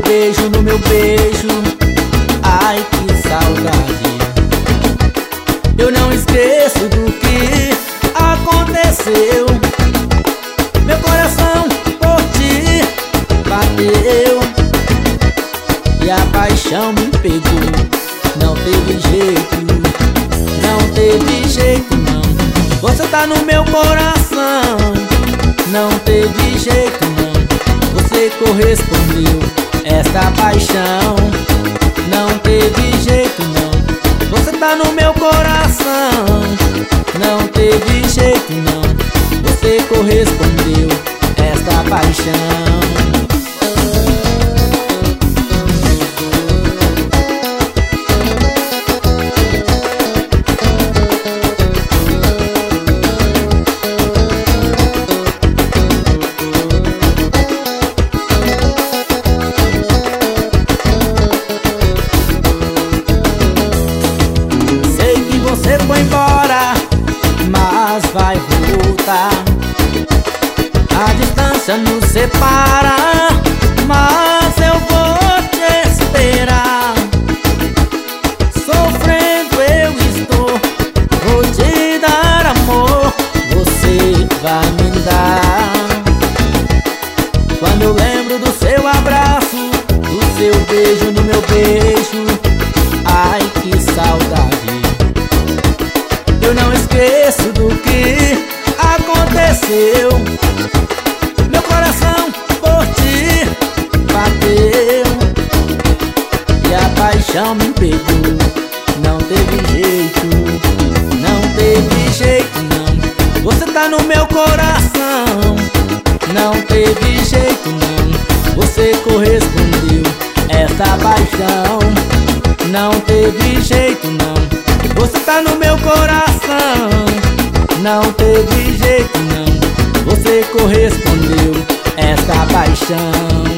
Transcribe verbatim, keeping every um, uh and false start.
beijo no meu beijo. Ai, que saudade. Eu não esqueço do que aconteceu. Meu coração por ti bateu e a paixão me pegou. Não teve jeito, não teve jeito não. Você tá no meu coração. Não teve jeito não. Você correspondeu esta paixão. Não teve jeito não. Você tá no meu coração. Não teve jeito não. Você correspondeu esta paixão. Você foi embora, mas vai voltar. A distância nos separa, mas eu vou te esperar. Sofrendo eu estou, vou te dar amor, você vai me dar. Quando eu lembro do seu abraço, do seu beijo no meu beijo, ai que saudade. Eu não esqueço do que aconteceu. Meu coração por ti bateu e a paixão me pegou. Não teve jeito, não teve jeito não. Você tá no meu coração. Não teve jeito não. Você correspondeu essa paixão. Não teve jeito não. Você tá no meu coração. Não teve jeito não. Você correspondeu esta paixão.